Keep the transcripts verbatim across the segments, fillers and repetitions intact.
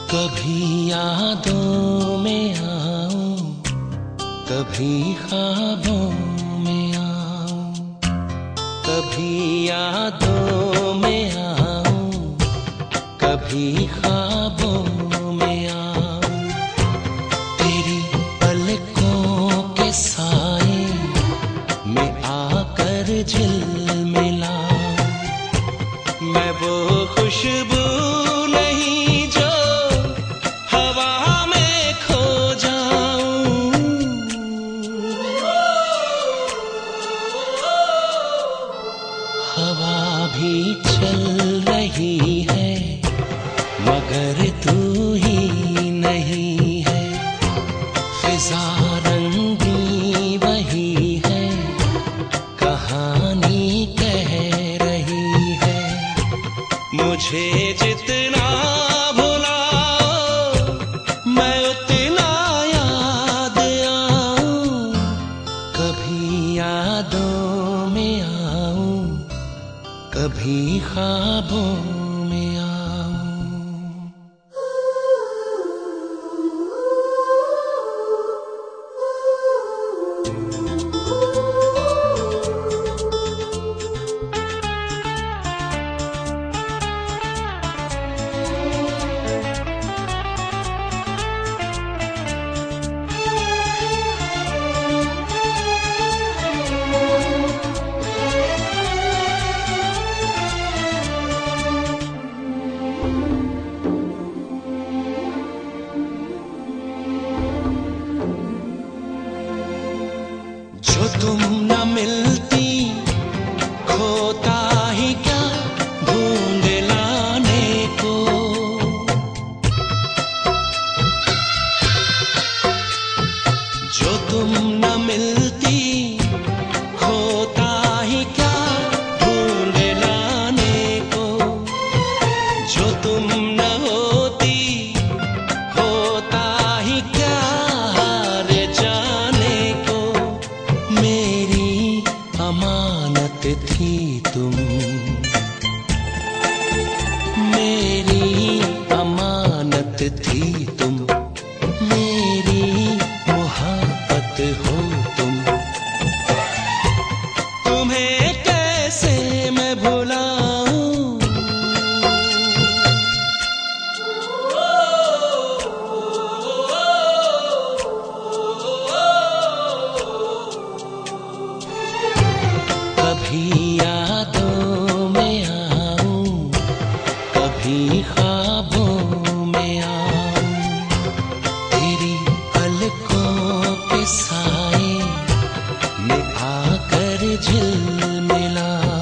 कभी यादों में आऊं, कभी ख्वाबों में आऊं, कभी यादों में आऊं, कभी ख्वाबों में आऊं। तेरी पलकों के साए में आकर झिलमिलाऊं। मैं वो खुशबू हवा भी चल रही है मगर तू ही नहीं है। फिजा रंगी वही है, कहानी कह रही है। मुझे जितना भुलाओ मैं उतना याद आऊं। कभी यादों में आऊं, कभी ख्वाबों में आऊं। जो तुम न मिलती खोता ही क्या ढूंढ लाने को। जो तुम न मिलती खोता ही क्या ढूंढ लाने को। जो तुम न होती होता ही क्या हार जाने को। मेरी अमानत थी तुम, मेरी अमानत थी तुम, मेरी मोहब्बत हो तुम। तुम्हें कैसे मैं भुलाऊं। कभी यादों में आऊं, कभी ख्वाबों में आऊं। तेरी पलकों के साए में आकर झिलमिलाऊं।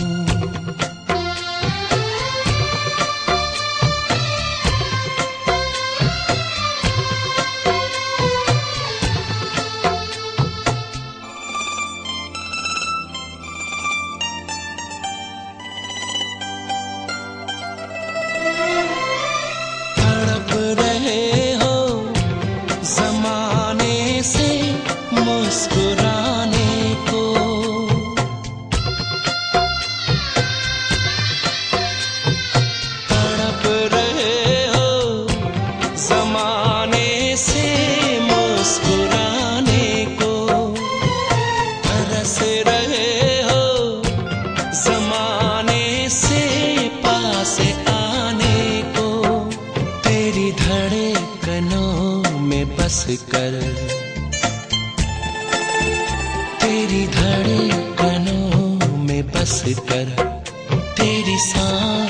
मुस्कुराने को तड़प रहे हो, ज़माने से मुस्कुराने को। तरस रहे हो ज़माने से पास आने को। तेरी धड़कनों में बस कर, तेरी धड़कनों में बस कर, तेरी सांस